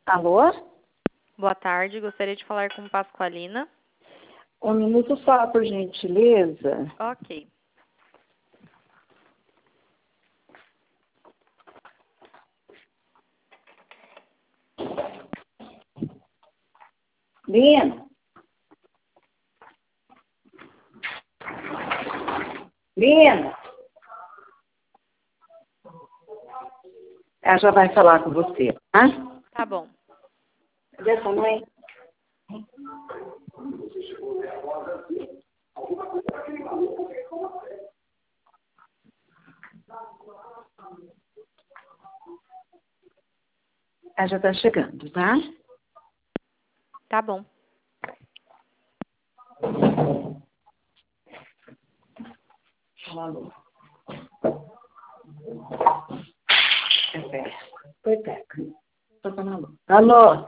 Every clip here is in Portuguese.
Alô? Boa tarde, gostaria de falar com Pasqualina. Um minuto só, por gentileza. Ok. Lina? Lina? Ela já vai falar com você, tá? Tá bom. Cadê essa mãe? Ela já tá chegando, tá? Tá bom. Alô? Foi perto. Tô falando. Alô?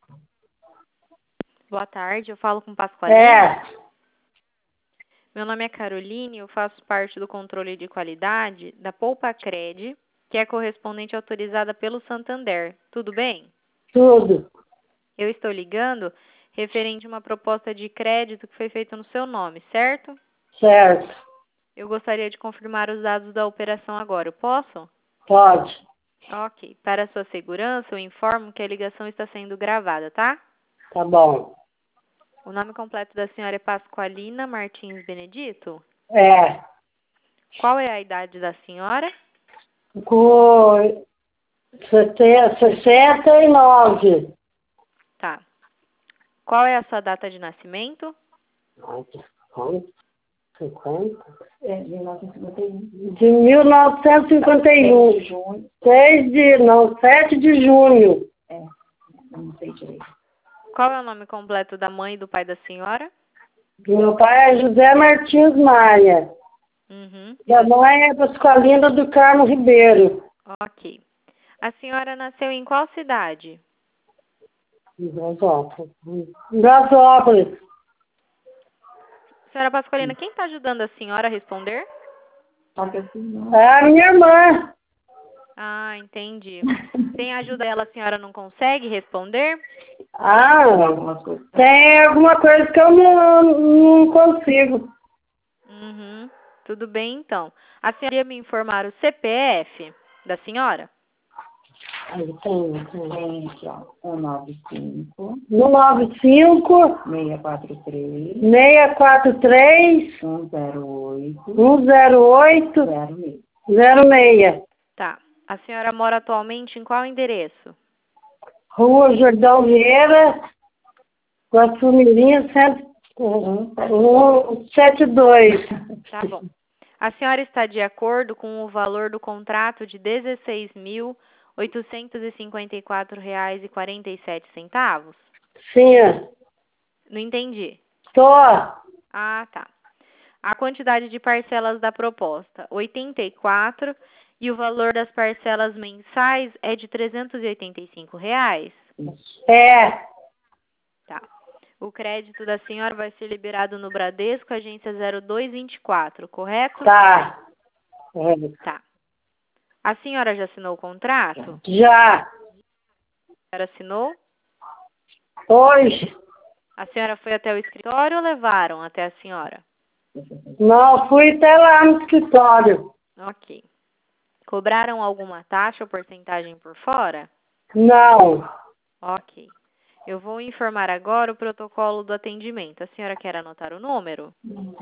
Boa tarde, eu falo com Pasqualina. É. Meu nome é Caroline, eu faço parte do controle de qualidade da Poupa Cred, que é correspondente autorizada pelo Santander. Tudo bem? Tudo. Eu estou ligando referente a uma proposta de crédito que foi feita no seu nome, certo? Certo. Eu gostaria de confirmar os dados da operação agora. Eu posso? Pode. Ok. Para sua segurança, eu informo que a ligação está sendo gravada, tá? Tá bom. O nome completo da senhora é Pasqualina Martins Benedito? É. Qual é a idade da senhora? Com 69. Tá. Qual é a sua data de nascimento? 50? É, de 1951. De 1951. 7 de junho. É, não sei direito. Qual é o nome completo da mãe e do pai da senhora? Meu pai é José Martins Maia. Uhum. E a mãe é Pasqualina do Carmo Ribeiro. Ok. A senhora nasceu em qual cidade? Em Brasópolis. Brasópolis. Senhora Pasqualina, quem está ajudando a senhora a responder? É a minha irmã. Ah, entendi. Sem a ajuda dela, a senhora não consegue responder? Ah, tem alguma coisa que eu não consigo. Uhum. Tudo bem, então. A senhora ia me informar o CPF da senhora? Aí tem aqui, ó, 195. 195. 643. 643. 108. 108. 06. Tá. A senhora mora atualmente em qual endereço? Rua Jordão Vieira, Guaçumirim, 172. Tá bom. A senhora está de acordo com o valor do contrato de R$ 16.854,47? Sim. Não entendi. Tô. Ah, tá. A quantidade de parcelas da proposta, 84, e o valor das parcelas mensais é de R$ 385. É. Tá. O crédito da senhora vai ser liberado no Bradesco, agência 0224, correto? Tá. Tá. A senhora já assinou o contrato? Já. A senhora assinou? Hoje. A senhora foi até o escritório ou levaram até a senhora? Não, fui até lá no escritório. Ok. Cobraram alguma taxa ou porcentagem por fora? Não. Ok. Eu vou informar agora o protocolo do atendimento. A senhora quer anotar o número?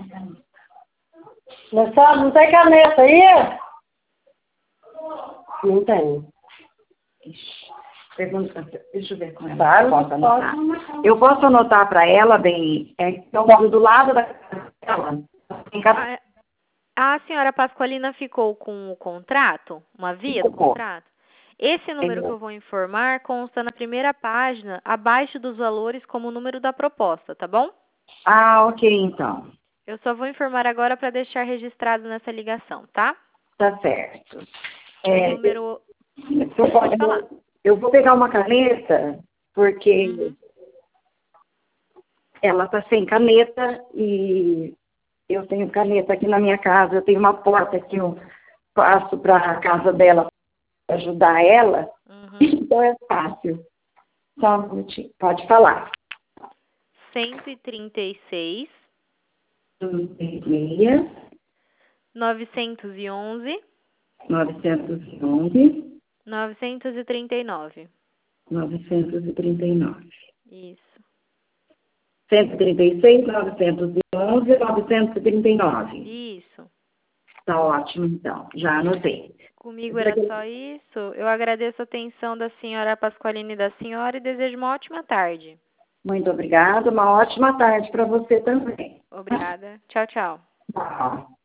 Não tem caneta aí? Não tem. Pergunta, deixa eu ver com ela. Claro, Posso anotar? pode. Eu posso anotar para ela, bem, eu moro do lado da casa dela. Em casa A senhora Pasqualina ficou com o contrato? Uma via do ficou. contrato? Esse número que eu vou informar consta na primeira página, abaixo dos valores, como o número da proposta, tá bom? Ah, ok, então. Eu só vou informar agora para deixar registrado nessa ligação, tá? Tá certo. O número... Eu, Pode falar. eu vou pegar uma caneta, porque ela tá sem caneta e eu tenho caneta aqui na minha casa. Eu tenho uma porta que eu faço para a casa dela, pra ajudar ela. Então é fácil. Só um minutinho. Pode falar. 136, 36, 911, 911, 939. 939. Isso. 136, 911, 939. Isso. Tá ótimo, então. Já anotei. Comigo era só isso. Eu agradeço a atenção da senhora Pasqualina e da senhora e desejo uma ótima tarde. Muito obrigada. Uma ótima tarde para você também. Obrigada. Tchau, tchau. Tchau.